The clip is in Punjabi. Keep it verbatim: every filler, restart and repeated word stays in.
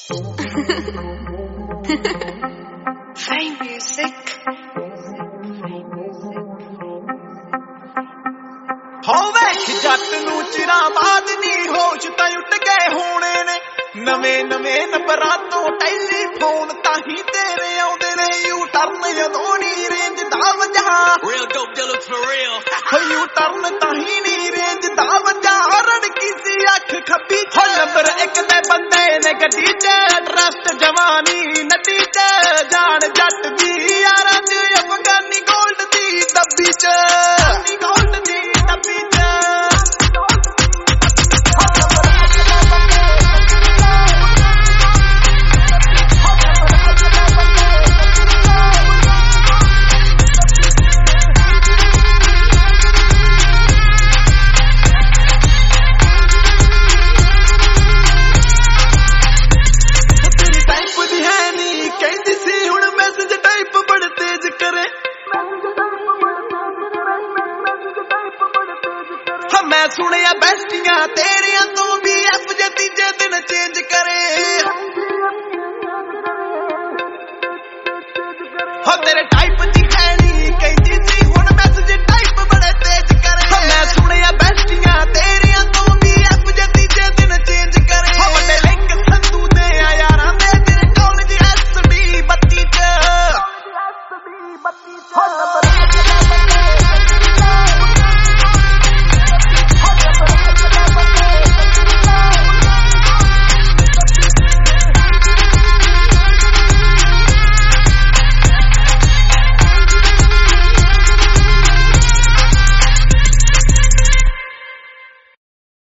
Fame music. ਹੋ ਵੇਖ ਜੱਟ ਨੂੰ ਚਿਰਾਂ ਬਾਅਦ ਨੀ ਹੋਸ਼ ਤਾਂ ਉੱਡ ਗਏ ਹੋਣੇ ਨੇ ਨਵੇਂ ਨਵੇਂ ਨੰਬਰਾਂ ਤੋਂ ਟੈਲੀਫੋਨ ਤਾਂ ਹੀ ਤੇਰੇ ਆਉਂਦੇ ਨੇ ਯੂ ਟਰਨ ਜਦੋਂ ਨੀ ਰੇਂਜ ਦਾ ਵਜਾ Real dope dealers for real. ਹੋ ਯੂ ਟਰਨ ਤਾਂ ਹੀ ਨੀ ਰੇਂਜ ਦਾ ਵਜਾ ਰੜਕੀ ਸੀ ਅੱਖ ਖੱਬੀ ਹੋ ਨੰਬਰ ਇੱਕ ਦੇ ਬੰਦੇ ਨੇ ਗੱਡੀ ਚ ਟਰਸਟ ਜਵਾਨੀ ਨੱਡੀ ਚ ਜਾਣ ਜੱਟ ਦੀ ਯਾਰਾਂ ਚ ਅਫਗਾਨੀ ਗੋਲਡ ਦੀ ਦੱਬੀ ਚ